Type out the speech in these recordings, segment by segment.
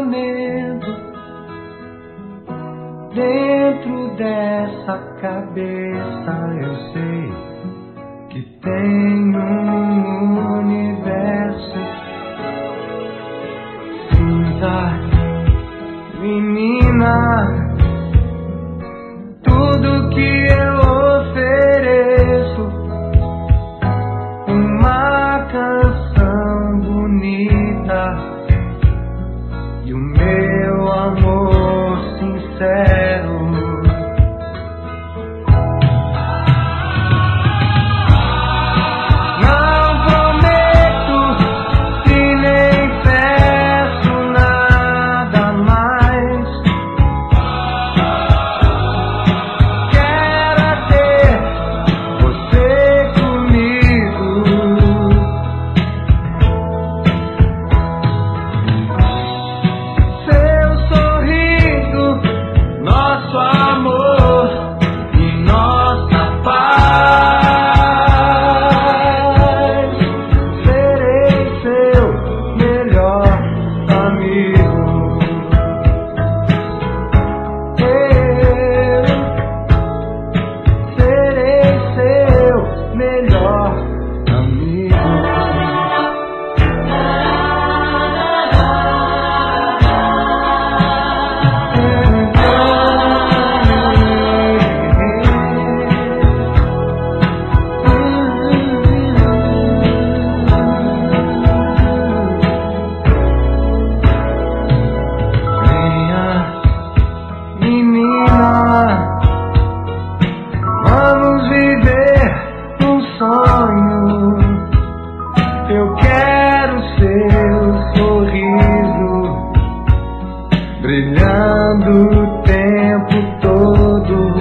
pensamento dentro dessa cabeça. Eu sei que tem um universo. Sinta, menina, tudo que eu ofereço, uma canção bonita e o meu amor sincero. Não prometo e nem peço nada mais. Quero é ter você comigo. Seu sorriso, nosso amor e nossa paz. Serei seu melhor amigo. Eu serei seu melhor amigo. Venha, menina, vamos viver um sonho. Eu quero seu sorriso brilhando o tempo todo.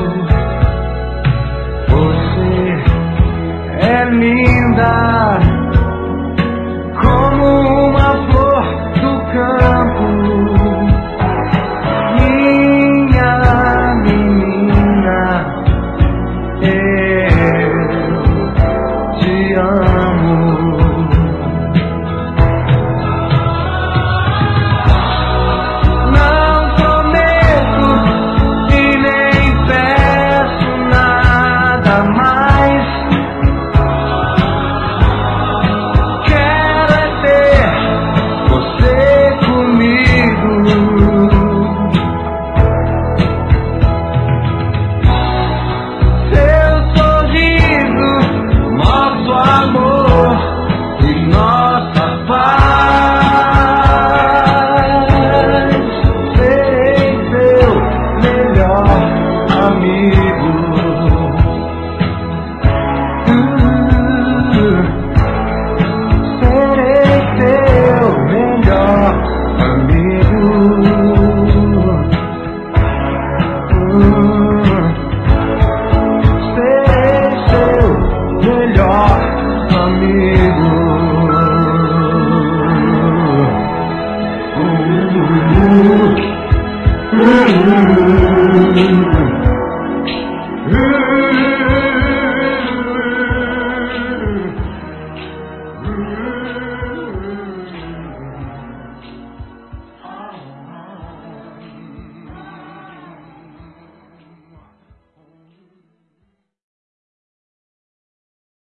Você é linda como uma flor do campo. Minha menina, eu te amo. Não prometo e nem peço nada mais. Quero é ter você comigo. Seu sorriso, nosso amor e nossa paz. Serei seu melhor amigo. Serei seu melhor amigo. Serei seu melhor amigo.